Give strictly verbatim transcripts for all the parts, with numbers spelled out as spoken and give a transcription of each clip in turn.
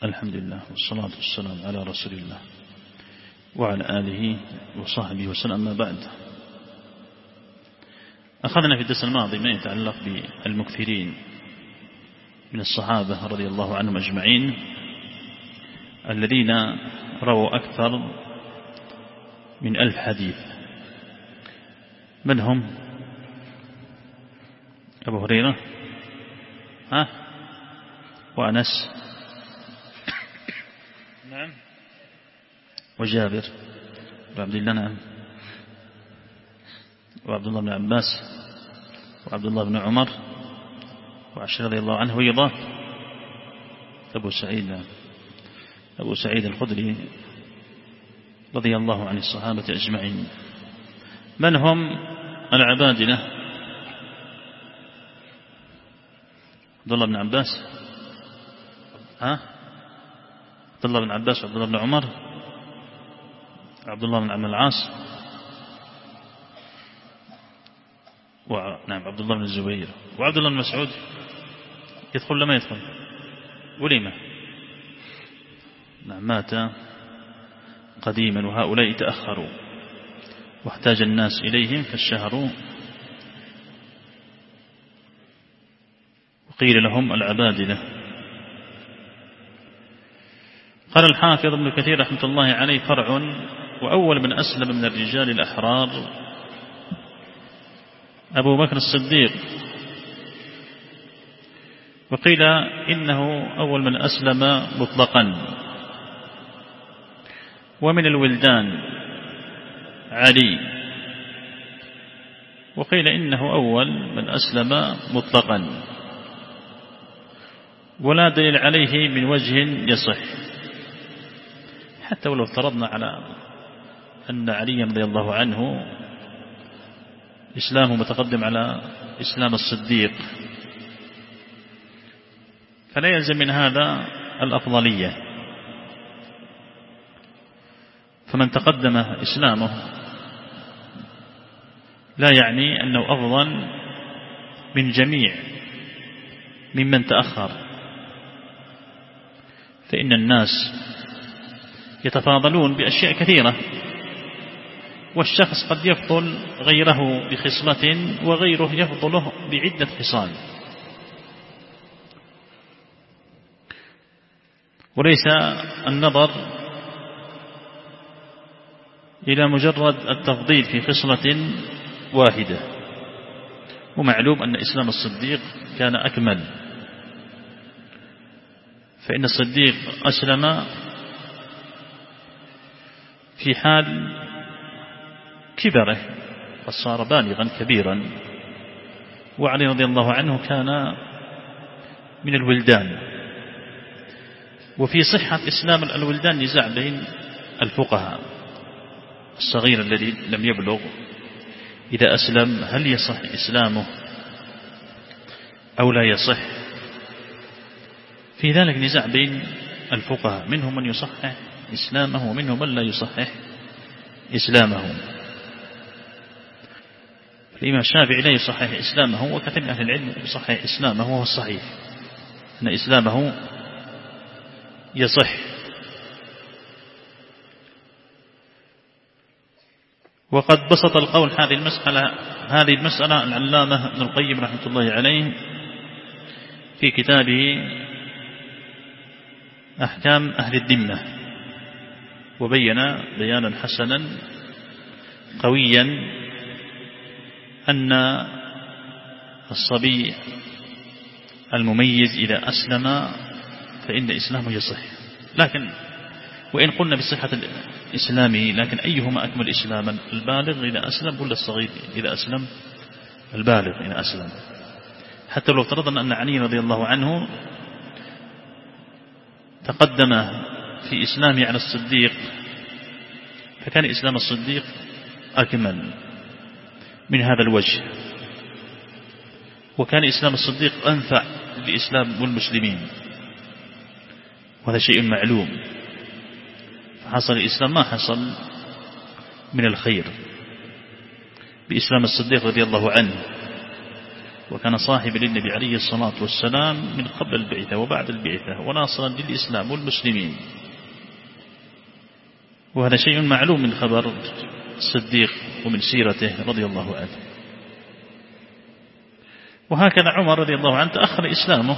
الحمد لله والصلاة والسلام على رسول الله وعلى آله وصحبه وسلم. أما بعد، أخذنا في الدرس الماضي ما يتعلق بالمكثرين من الصحابة رضي الله عنهم أجمعين الذين رووا أكثر من ألف حديث. من هم؟ أبو هريرة ها وأنس نعم وجابر وعبد الله نعم وعبد الله بن عباس وعبد الله بن عمر وعائشة رضي الله عنه ويضاف أبو سعيد أبو سعيد الخدري رضي الله عن الصحابة أجمعين. من هم العبادلة؟ عبد الله بن عباس ها عبد الله بن عباس وعبد الله بن عمر عبد الله بن عمرو العاص ونعم عبد الله بن الزبير وعبد الله بن مسعود. يدخل لما يدخل ولما نعم مات قديما وهؤلاء تأخروا واحتاج الناس إليهم فالشهر وقيل لهم العبادلة. قال الحافظ ابن كثير رحمة الله عليه: فرع: وأول من أسلم من الرجال الأحرار أبو بكر الصديق، وقيل إنه أول من أسلم مطلقا. ومن الولدان علي، وقيل إنه أول من أسلم مطلقا، ولا دليل عليه من وجه يصح، حتى ولو افترضنا على أن علي رضي الله عنه إسلامه متقدم على إسلام الصديق، فلا يلزم من هذا الأفضلية. فمن تقدم إسلامه لا يعني أنه أفضل من جميع ممن تأخر، فإن الناس يتفاضلون بأشياء كثيرة، والشخص قد يفضل غيره بخصلة وغيره يفضله بعدة خصال، وليس النظر إلى مجرد التفضيل في خصلة واحدة. ومعلوم أن إسلام الصديق كان أكمل، فإن الصديق أسلم في حال كبره فصار بالغا كبيرا، وعلي رضي الله عنه كان من الولدان. وفي صحة إسلام الولدان نزاع بين الفقهاء: الصغير الذي لم يبلغ إذا أسلم هل يصح إسلامه أو لا يصح؟ في ذلك نزاع بين الفقهاء، منهم من يصحح إسلامه ومنهم من لا يصحح إسلامه. الإمام الشافعي لا يصحح إسلامه، وكثير من أهل العلم يصحح إسلامه، وهو الصحيح أن إسلامه يصح. وقد بسط القول هذه المسألة هذه المسألة العلامة ابن القيم رحمة الله عليه في كتابه أحكام أهل الذمة، وبين بيانا حسنا قويا أن الصبي المميز إذا أسلم فإن إسلامه يصح. لكن وإن قلنا بصحة إسلامه، لكن أيهما أكمل إسلاما، البالغ إذا أسلم ولا الصغير إذا أسلم؟ البالغ إذا أسلم. حتى لو افترضنا أن علي رضي الله عنه تقدم في إسلامه على الصديق، فكان إسلام الصديق أكمل من هذا الوجه، وكان إسلام الصديق أنفع للإسلام والمسلمين، وهذا شيء معلوم. فحصل الإسلام ما حصل من الخير بإسلام الصديق رضي الله عنه، وكان صاحبا للنبي عليه الصلاة والسلام من قبل البعثة وبعد البعثة، وناصرا للإسلام والمسلمين، وهذا شيء معلوم من خبر الصديق ومن سيرته رضي الله عنه. وهكذا عمر رضي الله عنه تأخر إسلامه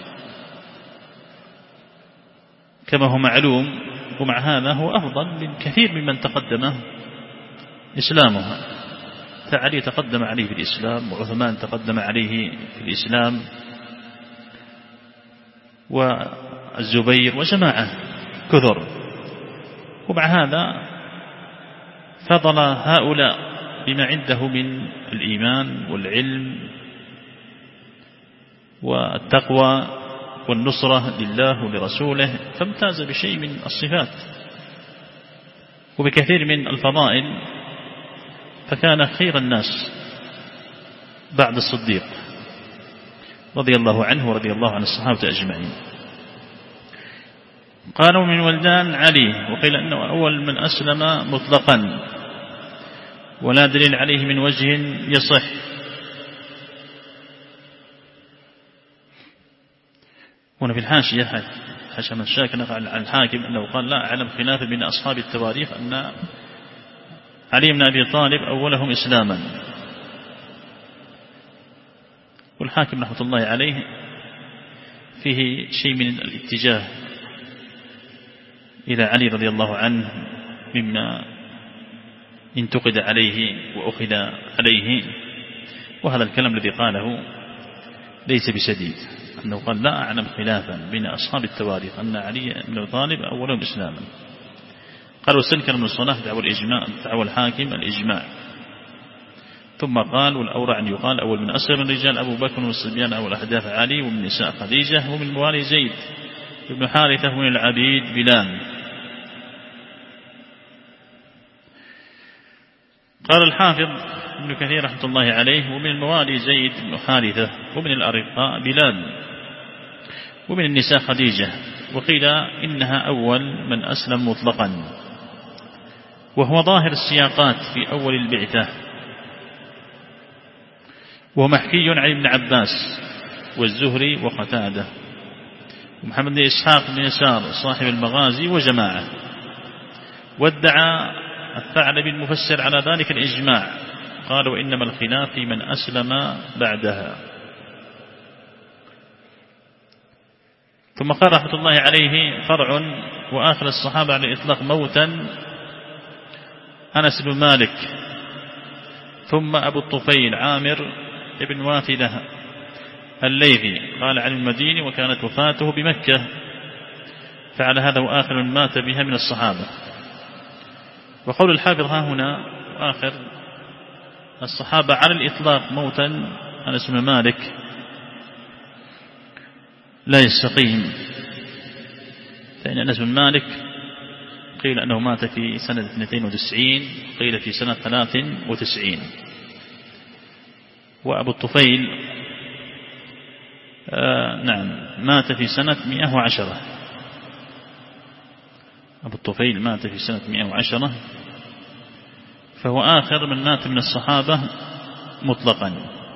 كما هو معلوم، ومع هذا هو أفضل من كثير ممن تقدم إسلامه. فعلي تقدم عليه في الإسلام، وعثمان تقدم عليه في الإسلام، والزبير وجماعة كثر، ومع هذا فضل هؤلاء بما عنده من الإيمان والعلم والتقوى والنصرة لله ولرسوله، فامتاز بشيء من الصفات وبكثير من الفضائل، فكان خير الناس بعد الصديق رضي الله عنه ورضي الله عن الصحابة أجمعين. قالوا من ولدان علي، وقيل أنه أول من أسلم مطلقا، ولا دليل عليه من وجه يصح. هنا في الحاشية حاشا من شاك نقل عن الحاكم أنه قال لا أعلم خلافا بين أصحاب التواريخ أن علي بن أبي طالب أولهم إسلاما. والحاكم رحمة الله عليه فيه شيء من الاتجاه إلى علي رضي الله عنه مما انتقد عليه وأخذ عليه، وهذا الكلام الذي قاله ليس بسديد، أنه قال لا أعلم خلافا بين أصحاب التواريخ أن علي بن أبي طالب أولهم إسلاما. قال واستنكر ابن الصلاح دعوى الإجماع، دعوى الحاكم الإجماع، ثم قال والأورع أن يقال أول من أسلم الرجال أبو بكر والصبيان أول أحداث علي، ومن النساء خديجة، ومن موالي زيد ابن حارثة، ومن العبيد بلال. قال الحافظ ابن كثير رحمة الله عليه ومن الموالي زيد بن حارثة، ومن الأرقاء بلال، ومن النساء خديجة، وقيل إنها أول من أسلم مطلقا، وهو ظاهر السياقات في أول البعثة، ومحكي عن ابن عباس والزهري وقتادة ومحمد بن إسحاق بن يسار صاحب المغازي وجماعة. وادعى الثعلبي المفسر على ذلك الإجماع، قال وإنما الخلاف في من أسلم بعدها. ثم قال رحمة الله عليه فرع وآخر الصحابة على الإطلاق موتا أنس بن مالك، ثم أبو الطفيل عامر ابن واثلة الليثي، قال عن المدينة وكانت وفاته بمكة، فعلى هذا وآخر من مات بها من الصحابة. وقول الحافظ ها هنا آخر الصحابة على الإطلاق موتا أنس بن مالك لا يستقيم، فإن أنس بن مالك قيل أنه مات في سنة اثنتين وتسعين، قيل في سنة ثلاث وتسعين. وأبو الطفيل آه نعم مات في سنة مئة وعشرة، أبو الطفيل مات في سنة مئة وعشرة، فهو آخر من مات من الصحابة مطلقا.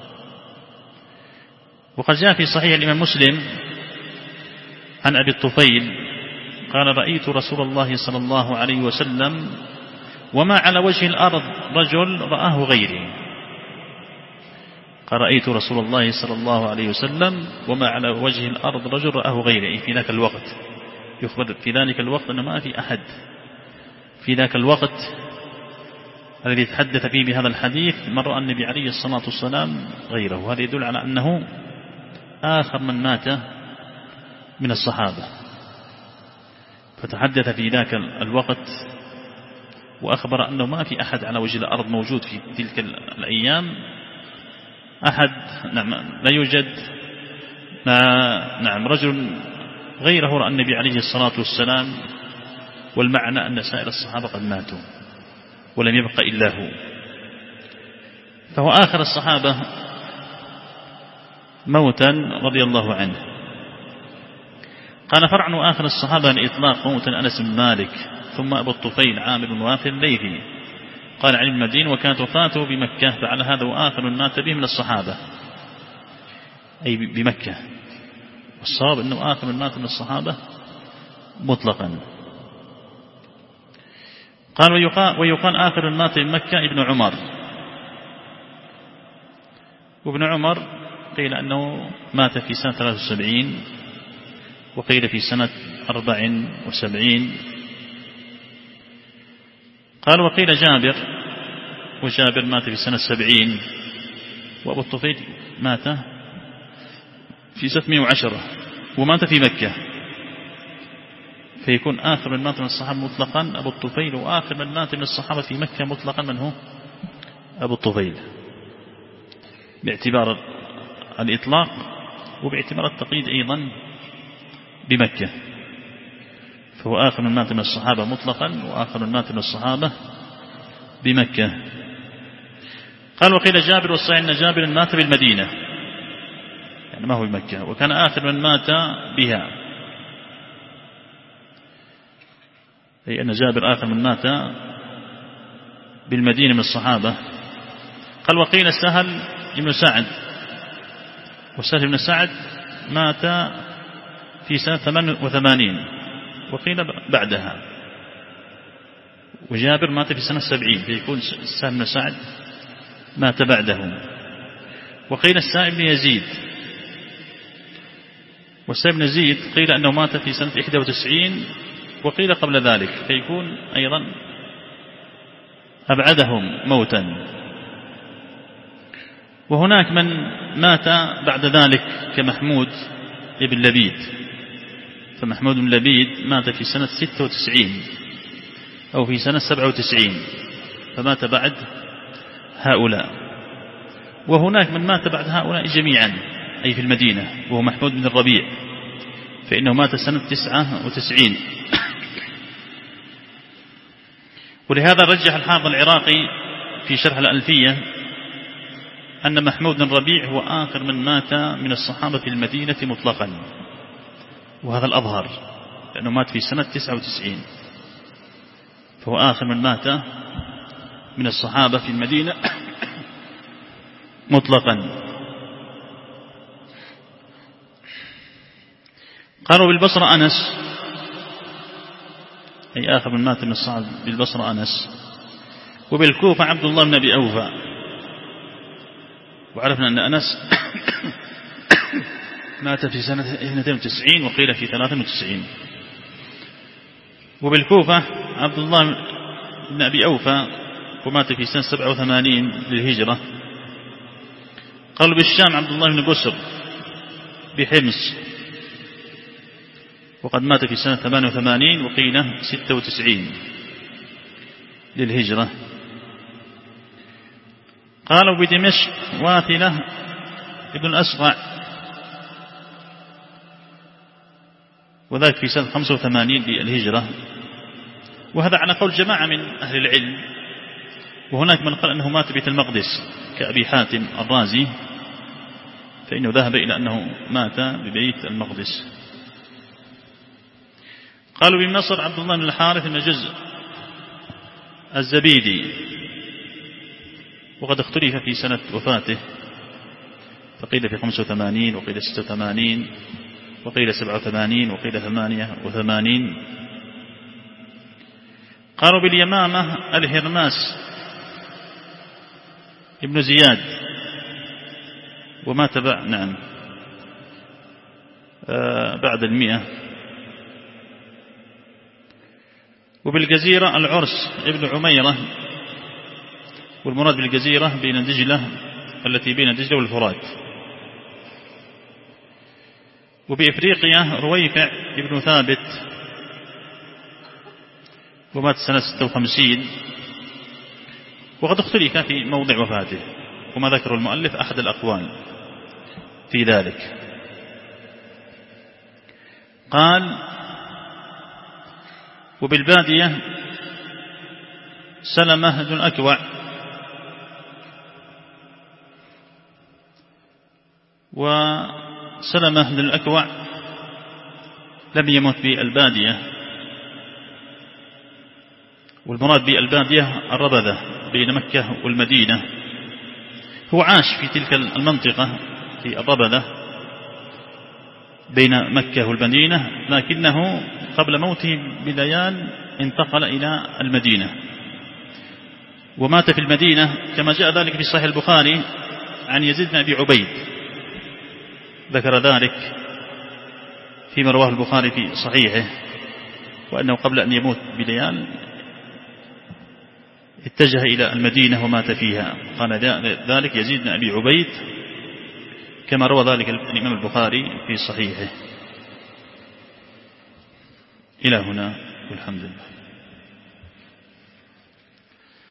وقد جاء في صحيح الإمام مسلم عن أبي الطفيل قال رأيت رسول الله صلى الله عليه وسلم وما على وجه الأرض رجل رآه غيري. قال رأيت رسول الله صلى الله عليه وسلم وما على وجه الأرض رجل رآه غيري، في ذاك الوقت يخبر في ذلك الوقت أن ما في أحد في ذاك الوقت الذي تحدث فيه بهذا الحديث من رأى النبي عليه الصلاة والسلام غيره. هذا يدل على أنه آخر من مات من الصحابة، فتحدث في ذاك الوقت وأخبر أنه ما في أحد على وجه الأرض موجود في تلك الأيام، أحد نعم لا يوجد نعم رجل غيره رأى النبي عليه الصلاة والسلام، والمعنى أن سائر الصحابة قد ماتوا ولم يبق إلا هو، فهو آخر الصحابة موتا رضي الله عنه. قال فرع وآخر الصحابة الإطلاق موتا أنس بن مالك، ثم أبو الطفيل عامر بن واثل الليثي، قال عن المدين وكانت وفاته بمكة، فعلى هذا وآخر مات به من الصحابة. أي بمكة، والصواب أنه آخر من مات من الصحابة مطلقا. قال ويقال, ويقال آخر من مات من مكة ابن عمر، وابن عمر قيل أنه مات في سنة ثلاث وسبعين، وقيل في سنة أربع وسبعين. قال وقيل جابر، وجابر مات في سنة سبعين، وأبو الطفيل مات في ستمائة وعشرة ومات في مكة، فيكون آخر من مات من الصحابة مطلقا أبو الطفيل، وآخر من مات من الصحابة في مكة مطلقا من هو أبو الطفيل، باعتبار الإطلاق وباعتبار التقييد أيضا بمكة، فهو آخر من مات من الصحابة مطلقا وآخر من مات من الصحابة بمكة. قال وقيل جابر، والصحيح أن جابر مات بالمدينة، يعني ما هو بمكة، وكان آخر من مات بها، أي أن جابر آخر من مات بالمدينة من الصحابة. قال وقيل سهل بن سعد، وسهل بن سعد مات في سنة ثمان وثمانين وقيل بعدها، وجابر مات في سنة سبعين، فيكون سهل بن سعد مات بعده. وقيل السائب بن يزيد، والسائب بن يزيد قيل أنه مات في سنة إحدى وتسعين وقيل قبل ذلك، فيكون أيضا أبعدهم موتا. وهناك من مات بعد ذلك كمحمود ابن لبيد، فمحمود بن لبيد مات في سنة ستة وتسعين أو في سنة سبعة وتسعين، فمات بعد هؤلاء. وهناك من مات بعد هؤلاء جميعا أي في المدينة، وهو محمود بن الربيع، فإنه مات سنة تسعة وتسعين. ولهذا رجح الحافظ العراقي في شرح الألفية أن محمود بن الربيع هو آخر من مات من الصحابة في المدينة مطلقا، وهذا الأظهر لأنه مات في سنة تسعة وتسعين، فهو آخر من مات من الصحابة في المدينة مطلقا. قالوا بالبصرة أنس، أي آخر من مات من الصحابة بالبصرة أنس. وبالكوفة عبد الله بن أبي أوفى، وعرفنا أن أنس مات في سنة اثنتين وتسعين وقيل في ثلاثة وتسعين. وبالكوفة عبد الله بن أبي أوفى، ومات في سنة سبعة وثمانين للهجرة. قالوا بالشام عبد الله بن قسر بحمص، وقد مات في سنة ثمانية وثمانين وقيل ستة وتسعين للهجرة. قالوا بدمشق واثلة ابن الأسقع، وذلك في سنة خمسة وثمانين للهجرة، وهذا على قول جماعة من أهل العلم. وهناك من قال أنه مات بيت المقدس كأبي حاتم الرازي، فإنه ذهب إلى أنه مات ببيت المقدس. قالوا بمصر عبد الله بن الحارث بن جزء الزبيدي، وقد اختلف في سنة وفاته، فقيل في خمسة وثمانين وقيل ستة وثمانين وقيل سبعة وثمانين وقيل ثمانية وثمانين. قالوا باليمامة الهرماس ابن زياد، ومات بعد نعم آه بعد المئة. وبالجزيرة العرس ابن عميرة، والمراد بالجزيرة بين دجلة التي بين دجلة والفرات. وبإفريقيا رويفع ابن ثابت، ومات سنة ستة وخمسين، وقد اختلف في موضع وفاته، وما ذكر المؤلف أحد الأقوال في ذلك. قال وبالبادية سلمة بن الأكوع، وسلمة بن الأكوع لم يمت بالبادية، والمراد بالبادية الربذة بين مكة والمدينة. هو عاش في تلك المنطقة في الربذة بين مكة والمدينة، لكنه قبل موته بليال انتقل إلى المدينة ومات في المدينة، كما جاء ذلك في صحيح البخاري عن يزيد بن أبي عبيد، ذكر ذلك فيما رواه البخاري في صحيحه، وأنه قبل أن يموت بليال اتجه إلى المدينة ومات فيها. قال ذلك يزيد بن أبي عبيد كما روى ذلك الإمام البخاري في صحيحه. إلى هنا والحمد لله.